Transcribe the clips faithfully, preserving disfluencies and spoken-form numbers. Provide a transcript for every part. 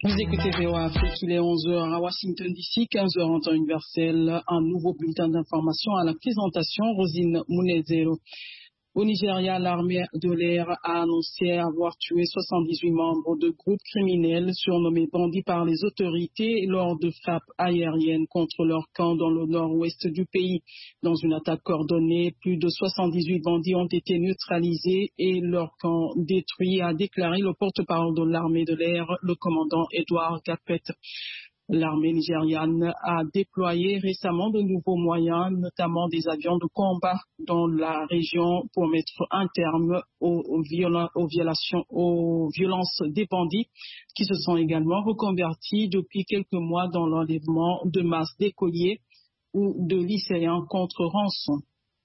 Vous écoutez V O A Afrique, il est onze heures à Washington D C, quinze heures en temps universel. Un nouveau bulletin d'information à la présentation, Rosine Munezero. Au Nigeria, l'armée de l'air a annoncé avoir tué soixante-dix-huit membres de groupes criminels surnommés bandits par les autorités lors de frappes aériennes contre leur camp dans le nord-ouest du pays. Dans une attaque coordonnée, plus de soixante-dix-huit bandits ont été neutralisés et leur camp détruit, a déclaré le porte-parole de l'armée de l'air, le commandant Edward Gapet. L'armée nigériane a déployé récemment de nouveaux moyens, notamment des avions de combat dans la région pour mettre un terme aux, aux, viola, aux, violations, aux violences des bandits qui se sont également reconvertis depuis quelques mois dans l'enlèvement de masse d'écoliers ou de lycéens contre rançon.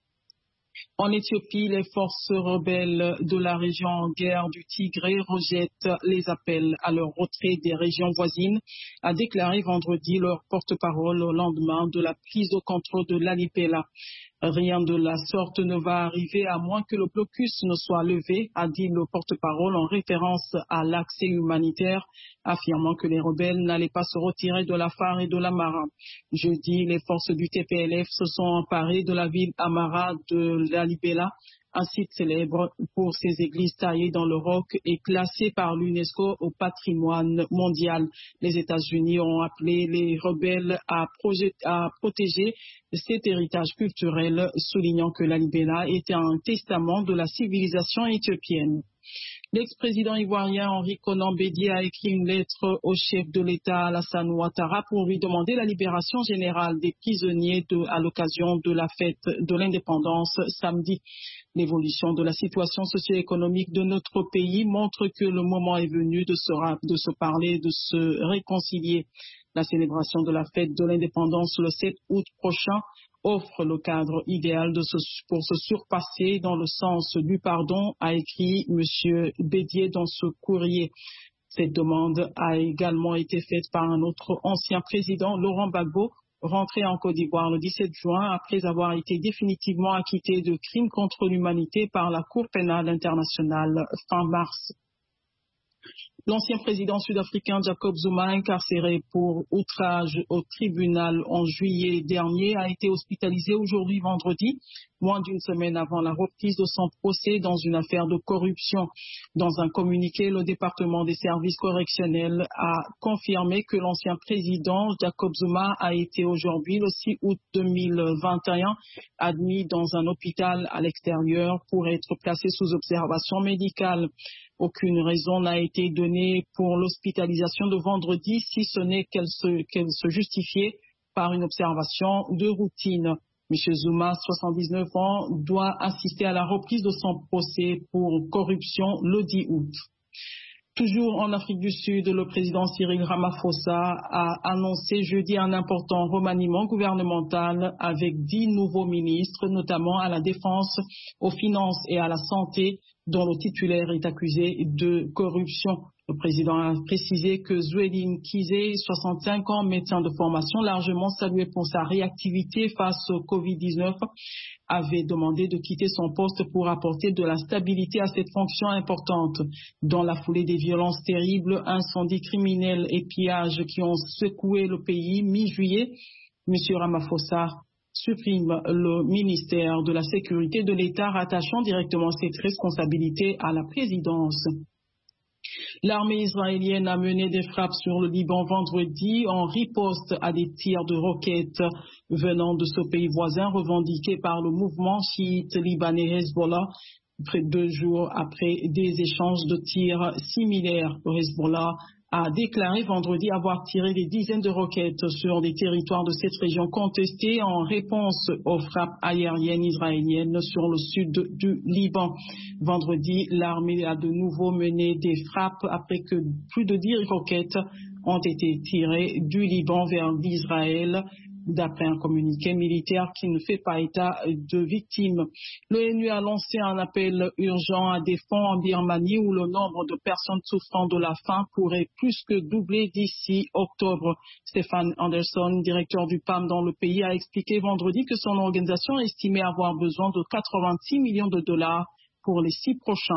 En Éthiopie, les forces rebelles de la région en guerre du Tigré rejettent les appels à leur retrait des régions voisines, a déclaré vendredi leur porte-parole au lendemain de la prise au contrôle de l'Alipela. Rien de la sorte ne va arriver à moins que le blocus ne soit levé, a dit le porte-parole en référence à l'accès humanitaire, affirmant que les rebelles n'allaient pas se retirer de l'Afar et de l'Amara. Jeudi, les forces du T P L F se sont emparées de la ville Amara de l'Alipela, un site célèbre pour ses églises taillées dans le roc et classé par l'UNESCO au patrimoine mondial. Les États-Unis ont appelé les rebelles à, projet, à protéger cet héritage culturel, soulignant que l'Alibela était un testament de la civilisation éthiopienne. L'ex-président ivoirien Henri Konan Bédié a écrit une lettre au chef de l'État Alassane Ouattara pour lui demander la libération générale des prisonniers de, à l'occasion de la fête de l'indépendance samedi. L'évolution de la situation socio-économique de notre pays montre que le moment est venu de se, de se parler, de se réconcilier. La célébration de la fête de l'indépendance le sept août prochain offre le cadre idéal de se, pour se surpasser dans le sens du pardon, a écrit M. Bédié dans ce courrier. Cette demande a également été faite par un autre ancien président, Laurent Gbagbo, rentré en Côte d'Ivoire le dix-sept juin après avoir été définitivement acquitté de crimes contre l'humanité par la Cour pénale internationale fin mars. L'ancien président sud-africain Jacob Zuma, incarcéré pour outrage au tribunal en juillet dernier, a été hospitalisé aujourd'hui vendredi, moins d'une semaine avant la reprise de son procès dans une affaire de corruption. Dans un communiqué, le département des services correctionnels a confirmé que l'ancien président Jacob Zuma a été aujourd'hui, le six août deux mille vingt et un, admis dans un hôpital à l'extérieur pour être placé sous observation médicale. Aucune raison n'a été donnée pour l'hospitalisation de vendredi, si ce n'est qu'elle se, qu'elle se justifiait par une observation de routine. M. Zuma, soixante-dix-neuf ans, doit assister à la reprise de son procès pour corruption le dix août. Toujours en Afrique du Sud, le président Cyril Ramaphosa a annoncé jeudi un important remaniement gouvernemental avec dix nouveaux ministres, notamment à la défense, aux finances et à la santé, dont le titulaire est accusé de corruption. Le président a précisé que Zweli Kizé, soixante-cinq ans, médecin de formation largement salué pour sa réactivité face au covid dix-neuf, avait demandé de quitter son poste pour apporter de la stabilité à cette fonction importante. Dans la foulée des violences terribles, incendies criminels et pillages qui ont secoué le pays mi-juillet, M. Ramaphosa supprime le ministère de la Sécurité de l'État, rattachant directement cette responsabilité à la présidence. L'armée israélienne a mené des frappes sur le Liban vendredi en riposte à des tirs de roquettes venant de ce pays voisin revendiqué par le mouvement chiite libanais Hezbollah, près de deux jours après des échanges de tirs similaires. Le Hezbollah a déclaré vendredi avoir tiré des dizaines de roquettes sur des territoires de cette région contestée en réponse aux frappes aériennes israéliennes sur le sud du Liban. Vendredi, l'armée a de nouveau mené des frappes après que plus de dix roquettes ont été tirées du Liban vers l'Israël, d'après un communiqué militaire qui ne fait pas état de victimes. L'ONU a lancé un appel urgent à des fonds en Birmanie où le nombre de personnes souffrant de la faim pourrait plus que doubler d'ici octobre. Stéphane Anderson, directeur du P A M dans le pays, a expliqué vendredi que son organisation estimait avoir besoin de quatre-vingt-six millions de dollars pour les six prochains